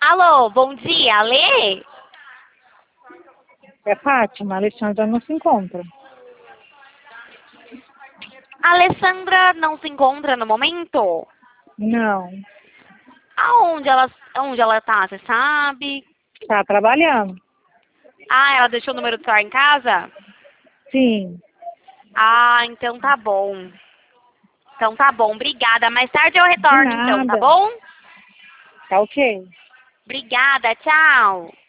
Alô, bom dia, Alê? É Fátima, a Alexandra não se encontra. A Alessandra não se encontra no momento? Não, Aonde ela tá, você sabe? está trabalhando. Ah, ela deixou o número do celular em casa? Sim, Ah, então tá bom. Então tá bom, obrigada. Mais tarde eu de retorno então, tá nada. bom? Tá ok. Obrigada, tchau.